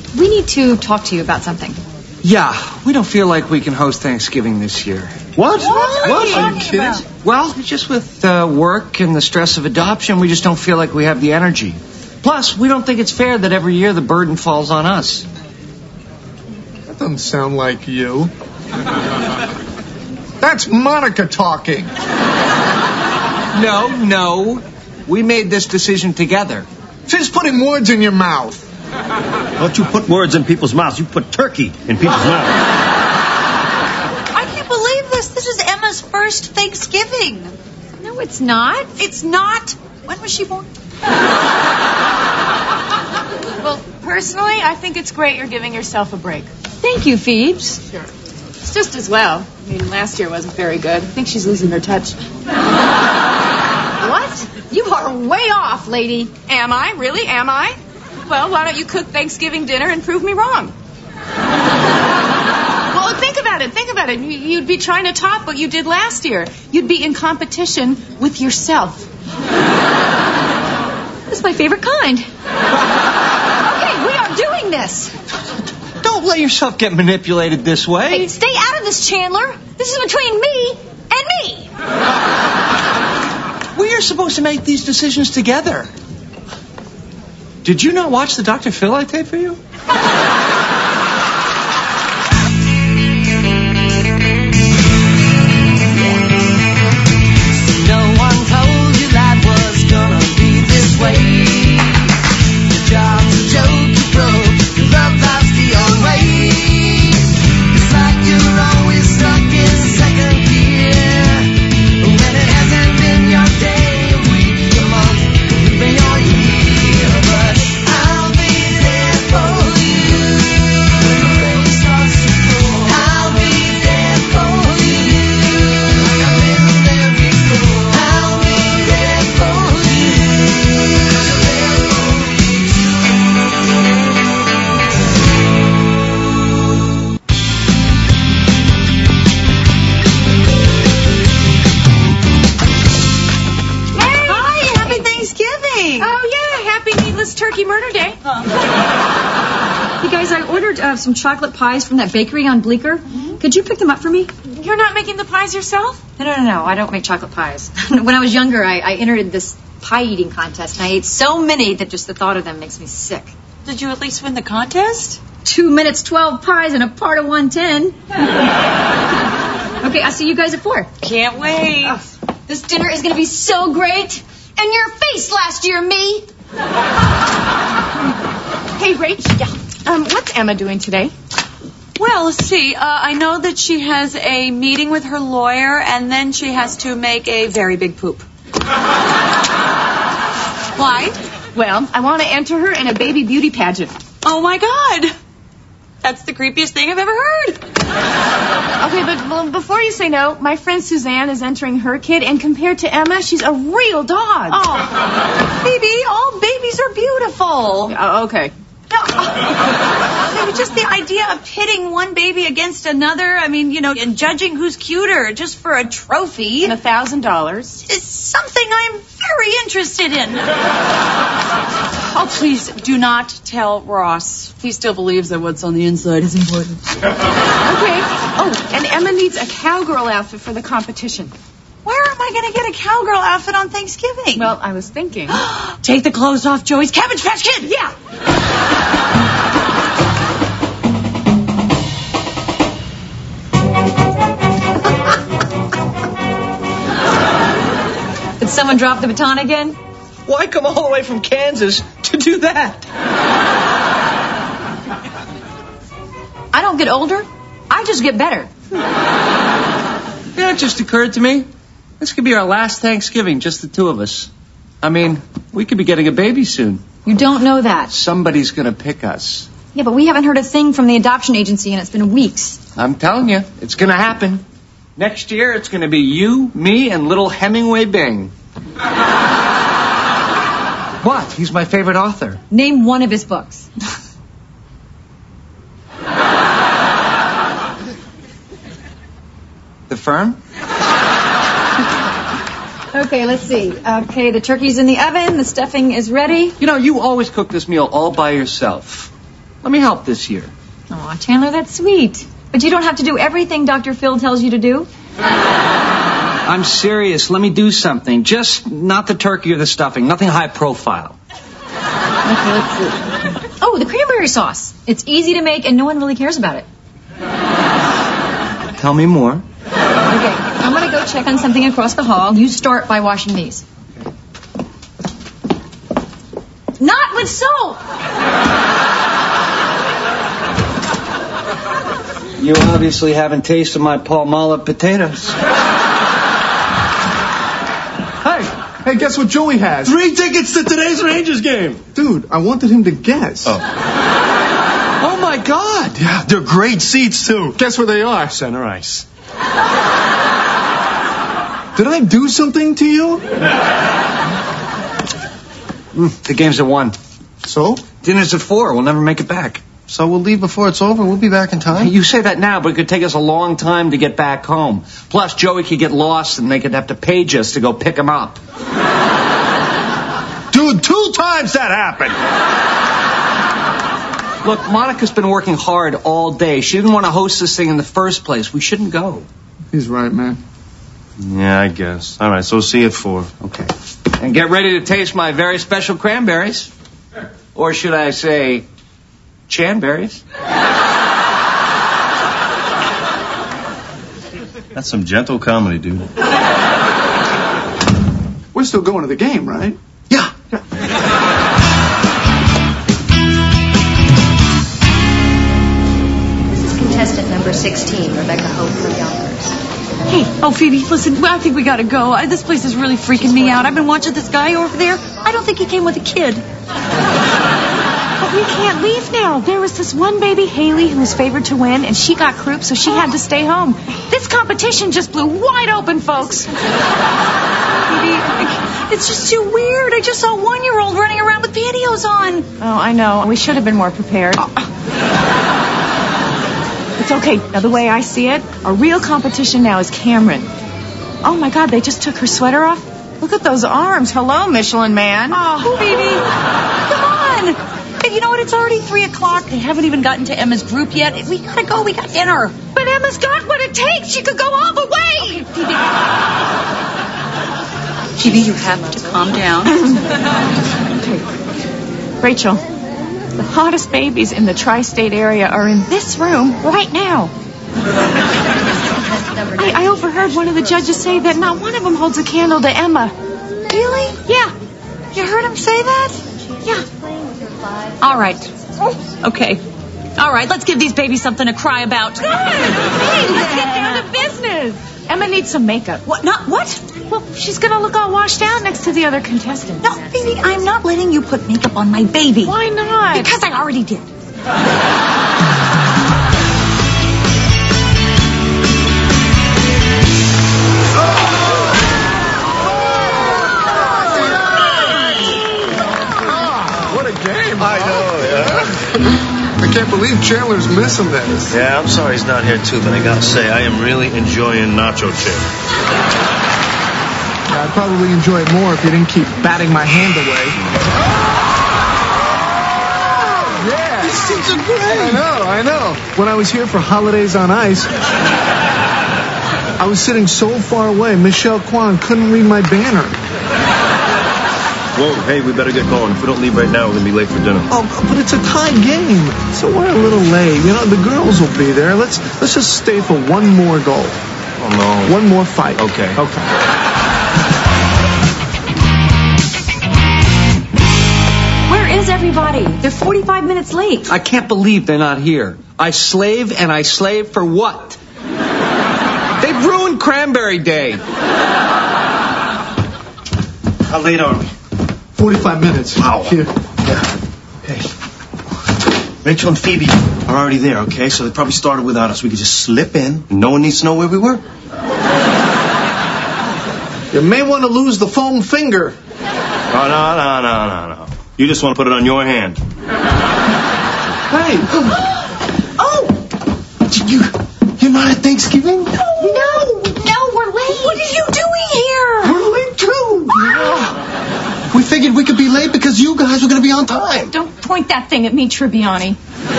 we need to talk to you about something. Yeah, we don't feel like we can host Thanksgiving this year. What? Are you kidding? About? Well, just with work and the stress of adoption, we just don't feel like we have the energy. Plus, we don't think it's fair that every year the burden falls on us. That doesn't sound like you. That's Monica talking. No. We made this decision together. She's putting words in your mouth. Don't you put words in people's mouths. You put turkey in people's mouths. I can't believe this. This is Emma's first Thanksgiving. No, it's not. It's not. When was she born? Well, personally, I think it's great you're giving yourself a break. Thank you, Phoebes. Sure. It's just as well. I mean, last year wasn't very good. I think she's losing her touch. What? You are way off, lady. Am I? Really? Am I? Well, why don't you cook Thanksgiving dinner and prove me wrong? Well, think about it. You'd be trying to top what you did last year. You'd be in competition with yourself. That's my favorite kind. Okay, we are doing this. Don't let yourself get manipulated this way. Hey, stay out of this, Chandler. This is between me and me. We are supposed to make these decisions together. Did you not watch the Dr. Phil I taped for you? No one told you life was gonna be this way. Your job's a joke you broke, your love life's the old way. It's like you're always stuck in second gear, when it hasn't been your day, a week, a month, even your year. But I'll be there for you when the road starts to roll. I'll be there for you like I've been there before. I'll be there for you 'cause you're there for me Hi, happy Thanksgiving. Oh, yeah. Happy Needless Turkey Murder Day. You guys, I ordered some chocolate pies from that bakery on Bleecker. Could you pick them up for me? You're not making the pies yourself? No. I don't make chocolate pies. When I was younger, I entered this pie eating contest, and I ate so many that just the thought of them makes me sick. Did you at least win the contest? 2 minutes, 12 pies, and a part of 110. Okay, I'll see you guys at 4. Can't wait. This dinner is going to be so great. And your face last year, me. Hey, Rach. Yeah. What's Emma doing today? Well, let's see. I know that she has a meeting with her lawyer, and then she has to make a very big poop. Why? Well, I want to enter her in a baby beauty pageant. Oh, my God. That's the creepiest thing I've ever heard. Okay, but before you say no, my friend Suzanne is entering her kid, and compared to Emma, she's a real dog. Oh, baby, all babies are beautiful. Okay. No, just the idea of pitting one baby against another, I mean, and judging who's cuter just for a trophy. And $1,000. Is something I'm very interested in. Oh, please do not tell Ross. He still believes that what's on the inside is important. Okay. Oh, and Emma needs a cowgirl outfit for the competition. Where am I going to get a cowgirl outfit on Thanksgiving? Well, I was thinking. Take the clothes off Joey's Cabbage Patch Kid. Yeah. Did someone drop the baton again? Why come all the way from Kansas to do that? I don't get older. I just get better. It just occurred to me. This could be our last Thanksgiving, just the two of us. I mean, we could be getting a baby soon. You don't know that. Somebody's going to pick us. Yeah, but we haven't heard a thing from the adoption agency, and it's been weeks. I'm telling you, it's going to happen. Next year, it's going to be you, me, and little Hemingway Bing. What? He's my favorite author. Name one of his books. The Firm? Okay, let's see. Okay, the turkey's in the oven. The stuffing is ready. You know, you always cook this meal all by yourself. Let me help this year. Aw, Chandler, that's sweet. But you don't have to do everything Dr. Phil tells you to do. I'm serious. Let me do something. Just not the turkey or the stuffing. Nothing high profile. Okay, let's see. Oh, the cranberry sauce. It's easy to make and no one really cares about it. Tell me more. Okay, I'm going to go check on something across the hall. You start by washing these. Not with soap! You obviously haven't tasted my Palmolive potatoes. Hey, guess what Joey has? 3 tickets to today's Rangers game. Dude, I wanted him to guess. Oh my God. Yeah, they're great seats too. Guess where they are? Center ice. Did I do something to you? The game's at 1. So? Dinner's at 4. We'll never make it back. So we'll leave before it's over. We'll be back in time. You say that now, but it could take us a long time to get back home. Plus, Joey could get lost and they could have to page us to go pick him up. Dude, 2 times that happened. Look, Monica's been working hard all day. She didn't want to host this thing in the first place. We shouldn't go. He's right, man. Yeah, I guess. All right, so see you at 4. Okay. And get ready to taste my very special cranberries. Or should I say, Chanberries? That's some gentle comedy, dude. We're still going to the game, right? Yeah. This is contestant number 16, Rebecca Hope from Yonkers. Hey, oh, Phoebe, listen, I think we gotta go. This place is really freaking me out. I've been watching this guy over there. I don't think he came with a kid. But we can't leave now. There was this one baby, Haley, who was favored to win, and she got croup, so she had to stay home. This competition just blew wide open, folks. Phoebe, it's just too weird. I just saw a 1-year-old running around with pantyhose on. Oh, I know. We should have been more prepared. It's okay. Now, the way I see it, a real competition now is Cameron. Oh, my God, they just took her sweater off. Look at those arms. Hello, Michelin Man. Oh, Phoebe, come on. Hey, you know what? It's already 3 o'clock. They haven't even gotten to Emma's group yet. We gotta go. We got dinner. But Emma's got what it takes. She could go all the way. Okay, Phoebe, you have to calm down. Okay. Rachel, the hottest babies in the tri-state area are in this room right now. I overheard one of the judges say that not one of them holds a candle to Emma. Really? Yeah. You heard him say that? Yeah. All right. Okay. All right, let's give these babies something to cry about. Good. Hey, let's get down to business. Emma needs some makeup. What? Not what? Well, she's going to look all washed out next to the other contestants. No, Phoebe, I'm not letting you put makeup on my baby. Why not? Because I already did. I know, yeah. I can't believe Chandler's missing this. Yeah, I'm sorry he's not here too, but I gotta say, I am really enjoying Nacho Chip. Yeah, I'd probably enjoy it more if you didn't keep batting my hand away. Yeah. These seats are great. I know. When I was here for Holidays on Ice, I was sitting so far away, Michelle Kwan couldn't read my banner. Whoa, hey, we better get going. If we don't leave right now, we're gonna be late for dinner. Oh, but it's a tie game, so we're a little late. You know, the girls will be there. Let's just stay for one more goal. Oh, no. One more fight. Okay. Where is everybody? They're 45 minutes late. I can't believe they're not here. I slave and I slave for what? They've ruined Cranberry Day. How late are we? 45 minutes. Wow. Here. Hey. Rachel and Phoebe are already there, okay? So they probably started without us. We could just slip in, and no one needs to know where we were. You may want to lose the foam finger. Oh, no. You just want to put it on your hand. Hey. Oh! You're not at Thanksgiving? No, we're late. What are you doing here? We're late, too. We figured we could be late because you guys were going to be on time. Don't point that thing at me, Tribbiani.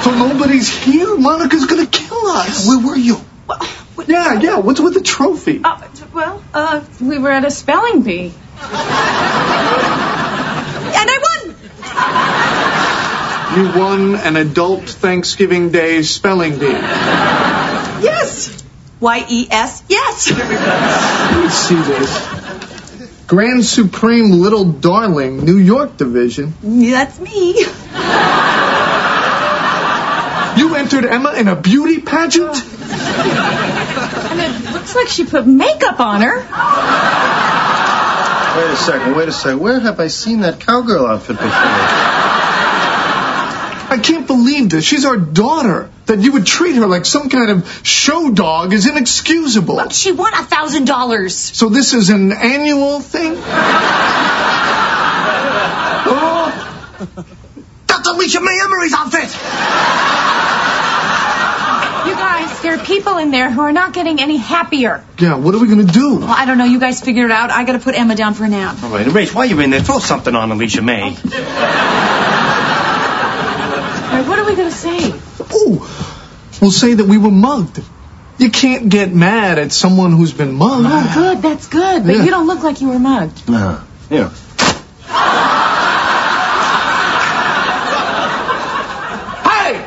So nobody's here? Monica's gonna kill us. Where were you? Yeah. What's with the trophy? We were at a spelling bee. And I won! You won an adult Thanksgiving Day spelling bee. Yes! Y-E-S, yes! Let me see this. Grand Supreme Little Darling, New York Division. That's me. You entered Emma in a beauty pageant? And it looks like she put makeup on her. Wait a second. Where have I seen that cowgirl outfit before? I can't believe this. She's our daughter. That you would treat her like some kind of show dog is inexcusable. Look, she won $1,000. So this is an annual thing? Oh. That's Alicia Mae Emery's outfit! You guys, there are people in there who are not getting any happier. Yeah, what are we going to do? Well, I don't know. You guys figure it out. I gotta put Emma down for a nap. All right, Rach, while you're in there, throw something on Alicia Mae. All right, what are we going to say? Oh, we'll say that we were mugged. You can't get mad at someone who's been mugged. Oh, good. That's good. But you don't look like you were mugged. Yeah. Hey!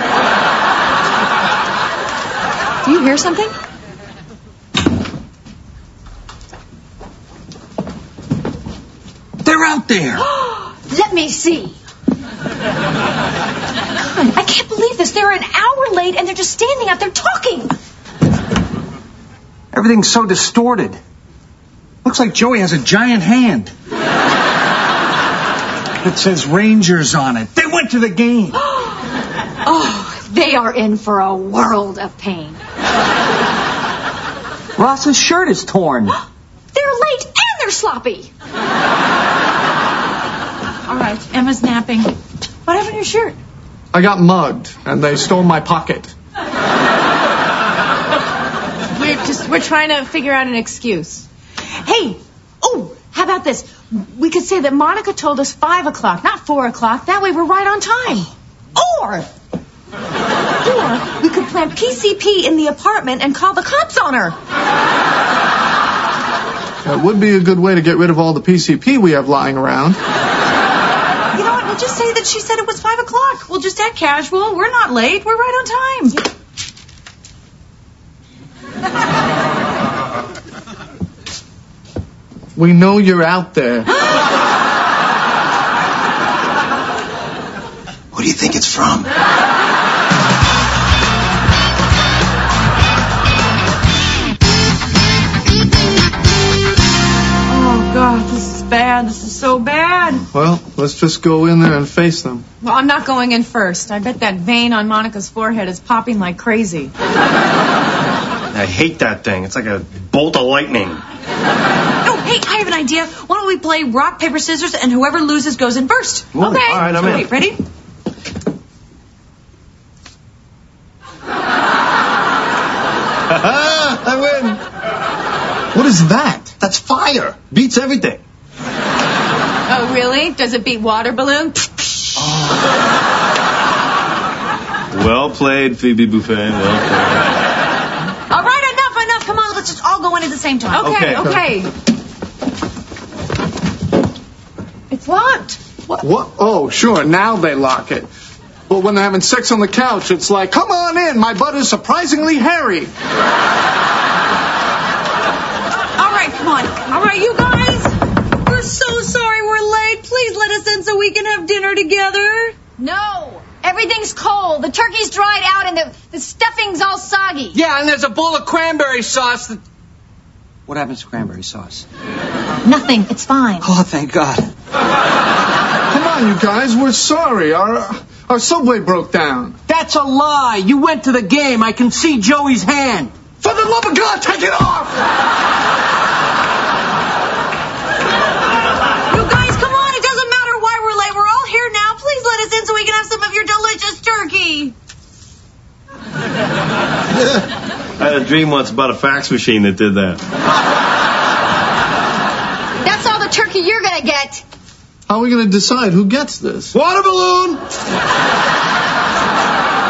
Do you hear something? They're out there. Let me see. God, I can't believe this. They're an hour late and they're just standing out there talking. Everything's so distorted. Looks like Joey has a giant hand. It says Rangers on it. They went to the game. Oh, they are in for a world of pain. Ross's shirt is torn. They're late and they're sloppy. All right, Emma's napping. What happened to your shirt? I got mugged, and they stole my pocket. We're trying to figure out an excuse. Hey, how about this? We could say that Monica told us 5 o'clock, not 4 o'clock. That way we're right on time. Or we could plant PCP in the apartment and call the cops on her. That would be a good way to get rid of all the PCP we have lying around. You know what? We'll just say that she said it was 5 o'clock. We'll just act casual. We're not late. We're right on time. We know you're out there. Who do you think it's from? Oh, God, this is bad. This is so bad. Well, let's just go in there and face them. Well, I'm not going in first. I bet that vein on Monica's forehead is popping like crazy. I hate that thing. It's like a bolt of lightning. Oh, hey, I have an idea. Why don't we play rock, paper, scissors, and whoever loses goes in first? Ooh, Okay. all right, I'm in. Wait, ready? I win. What is that? That's fire. Beats everything. Oh, really? Does it beat water balloon? Well played, Phoebe Buffet. Well played. All right, enough. Come on, let's just all go in at the same time. Okay. It's locked. What? Oh, sure, now they lock it. But when they're having sex on the couch, it's like, come on in, my butt is surprisingly hairy. All right, come on. All right, you guys. We're so sorry we're late. Please let us in so we can have dinner together. No. Everything's cold. The turkey's dried out and the stuffing's all soggy. Yeah, and there's a bowl of cranberry sauce that... What happens to cranberry sauce? Nothing. It's fine. Oh, thank God. Come on, you guys, we're sorry. Our subway broke down. That's a lie. You went to the game. I can see Joey's hand. For the love of God, take it off! You guys, come on. It doesn't matter why we're late. We're all here now. Please let us in so we can have some of your delicious turkey. I had a dream once about a fax machine that did that. That's all the turkey you're going to get. How are we going to decide who gets this? Water balloon!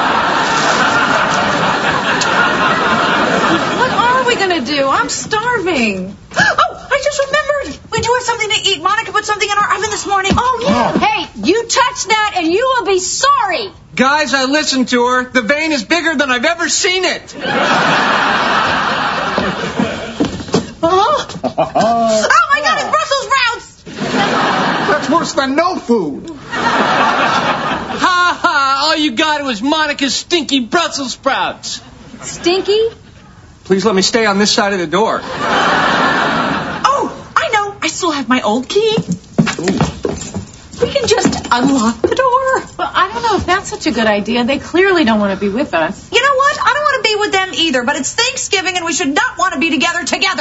I'm starving. Oh, I just remembered. We do have something to eat. Monica put something in our oven this morning. Oh, yeah. Hey, you touch that and you will be sorry. Guys, I listened to her. The vein is bigger than I've ever seen it. Oh my God, it's Brussels sprouts. That's worse than no food. Ha ha! All you got was Monica's stinky Brussels sprouts. Stinky? Please let me stay on this side of the door. Oh, I know. I still have my old key. We can just unlock the door. Well, I don't know if that's such a good idea. They clearly don't want to be with us. You know what? I don't want to be with them either, but it's Thanksgiving and we should not want to be together.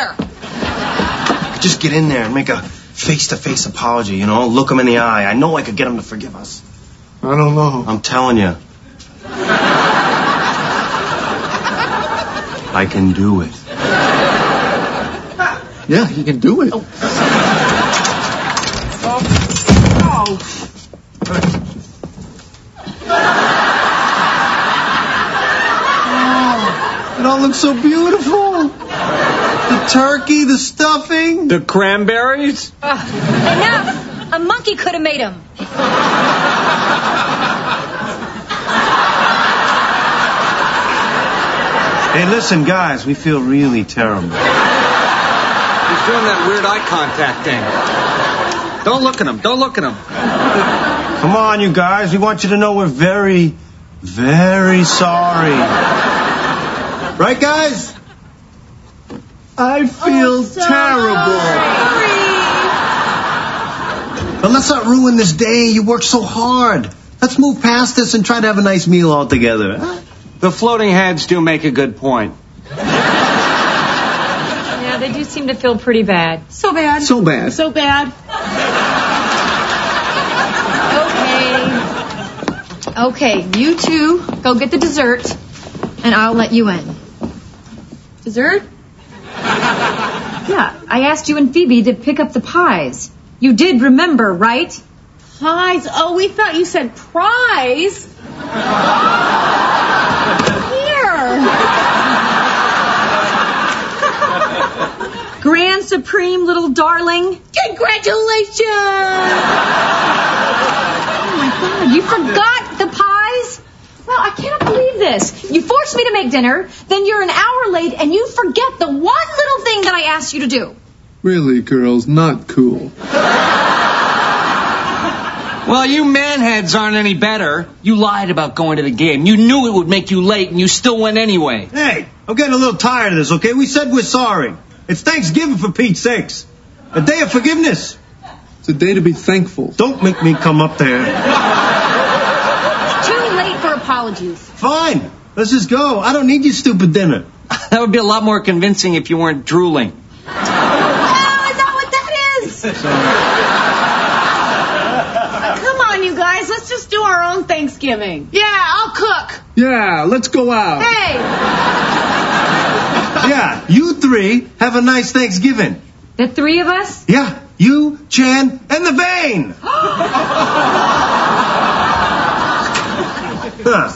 Just get in there and make a face-to-face apology, you know? Look them in the eye. I know I could get them to forgive us. I don't know. I'm telling you. I can do it. Yeah, he can do it. Oh. It all looks so beautiful. The turkey, the stuffing. The cranberries? Enough! A monkey could have made him. Hey, listen, guys, we feel really terrible. He's doing that weird eye contact thing. Don't look at him. Don't look at him. Come on, you guys. We want you to know we're very, very sorry. Right, guys? I feel terrible. But let's not ruin this day. You worked so hard. Let's move past this and try to have a nice meal all together. Huh? The floating heads do make a good point. Yeah, they do seem to feel pretty bad. So bad. So bad. So bad. Okay, you two go get the dessert, and I'll let you in. Dessert? Yeah, I asked you and Phoebe to pick up the pies. You did remember, right? Pies? Oh, we thought you said prize. Here. Grand Supreme little darling. Congratulations. Oh my God, you forgot the pies? Well, I cannot believe this. You forced me to make dinner, then you're an hour late, and you forget the one little thing that I asked you to do. Really, girls, not cool. Well, you manheads aren't any better. You lied about going to the game. You knew it would make you late, and you still went anyway. Hey, I'm getting a little tired of this, okay? We said we're sorry. It's Thanksgiving, for Pete's sakes. A day of forgiveness. It's a day to be thankful. Don't make me come up there. Too late for apologies. Fine. Let's just go. I don't need your stupid dinner. That would be a lot more convincing if you weren't drooling. Oh, is that what that is? Come on, you guys. Let's just do our own Thanksgiving. Yeah, I'll cook. Yeah, let's go out. Hey. Yeah, you three have a nice Thanksgiving. The three of us? Yeah, you, Jan, and the vein. Huh.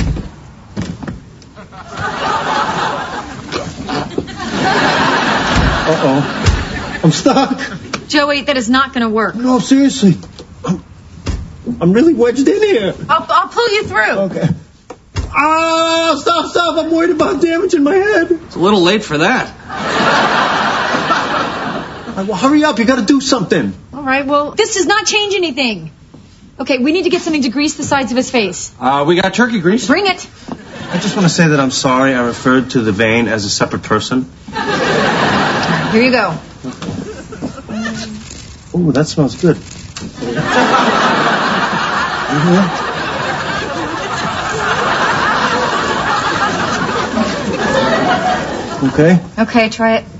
Uh-oh. I'm stuck. Joey, that is not going to work. No, seriously. I'm really wedged in here. I'll pull you through. Okay. Ah, stop. I'm worried about damaging my head. It's a little late for that. Well, hurry up. You got to do something. All right, well, this does not change anything. Okay, we need to get something to grease the sides of his face. We got turkey grease. Bring it. I just want to say that I'm sorry I referred to the vein as a separate person. Here you go. Ooh, that smells good. Okay. Okay, try it.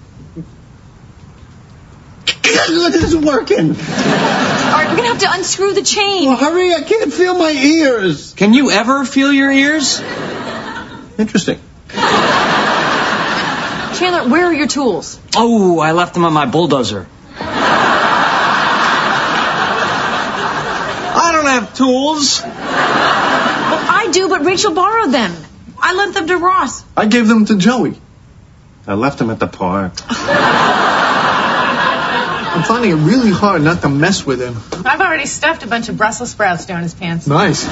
This isn't working. All right, we're going to have to unscrew the chain. Well, hurry. I can't feel my ears. Can you ever feel your ears? Interesting. Chandler, where are your tools? Oh, I left them on my bulldozer. I don't have tools. Well, I do, but Rachel borrowed them. I lent them to Ross. I gave them to Joey. I left him at the park. I'm finding it really hard not to mess with him. I've already stuffed a bunch of Brussels sprouts down his pants. Nice.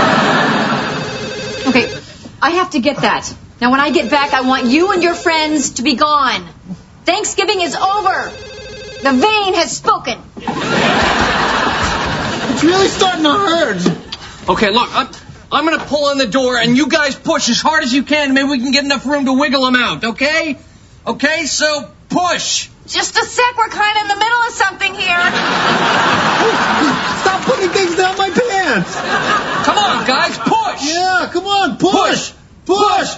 Okay, I have to get that. Now, when I get back, I want you and your friends to be gone. Thanksgiving is over. The vein has spoken. It's really starting to hurt. Okay, look, I'm going to pull on the door, and you guys push as hard as you can. Maybe we can get enough room to wiggle them out, okay? Okay, so push. Just a sec, we're kind of in the middle of something here. Stop putting things down my pants. Come on, guys, push. Yeah, come on, push. Push.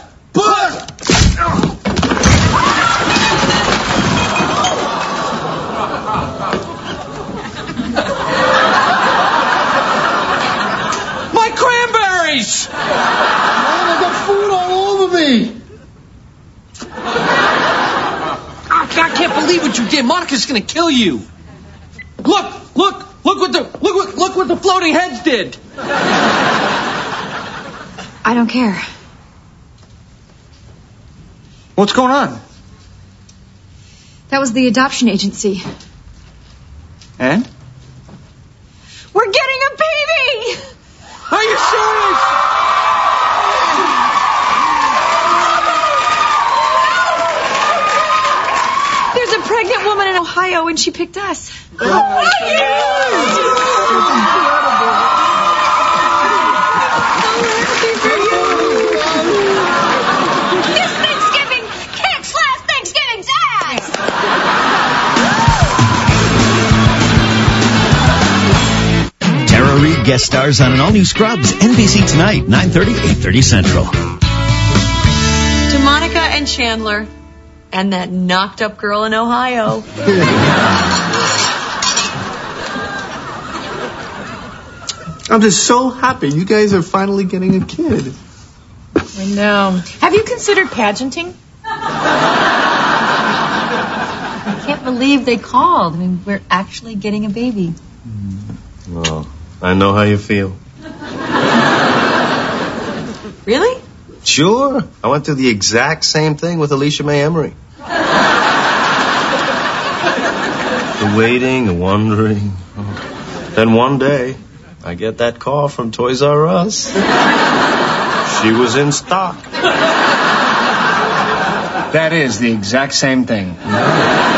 My cranberries. Man, I got food all over me. I can't believe what you did. Monica's going to kill you. Look what the floating heads did. I don't care. What's going on? That was the adoption agency. And? We're getting a baby! Are you serious? There's a pregnant woman in Ohio, and she picked us. This Thanksgiving kicks last Thanksgiving's ass! Tara Reid guest stars on an all-new Scrubs, NBC tonight, 9:30, 8:30 Central. To Monica and Chandler and that knocked-up girl in Ohio. I'm just so happy you guys are finally getting a kid. I know. Have you considered pageanting? I can't believe they called. I mean, we're actually getting a baby. Well, I know how you feel. Really? Sure. I went through the exact same thing with Alicia Mae Emery. The waiting, the wondering. Then one day, I get that call from Toys R Us. She was in stock. That is the exact same thing.